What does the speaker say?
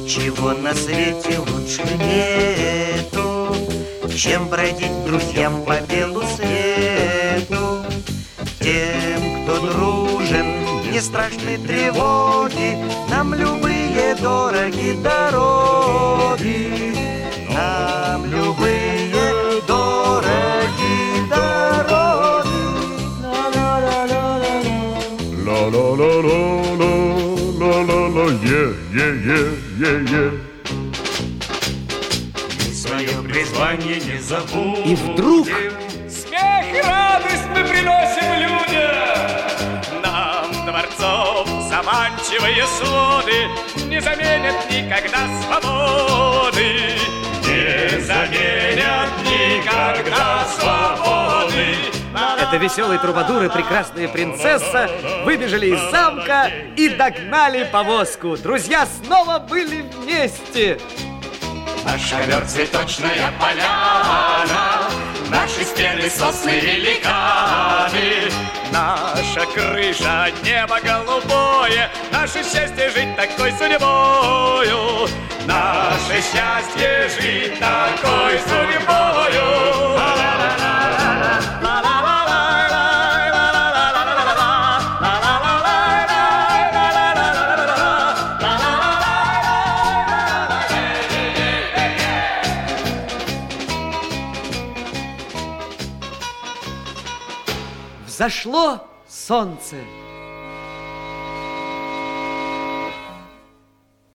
Ничего на свете лучше нету, чем бродить друзьям по белу свету. Тем, кто дружен, не страшны тревоги, нам любые дороги дороги. Нам любые дороги дороги. Ла-ла-ла-ла-ла-ла-ла-ла, е-е-е-е-е. Мы свое призвание не забудем. И вдруг смех и радость мы приносим людям. Нам дворцов заманчивые своды не заменят никогда свободы. Не заменят никогда свободы. это веселые трубадуры и прекрасная принцесса выбежали из замка и догнали повозку. Друзья снова были вместе. Наш ковер цветочная поляна, наши стены сосны великаны, наша крыша небо голубое, наше счастье жить такой судьбою, наше счастье жить такой судьбою. Зашло солнце.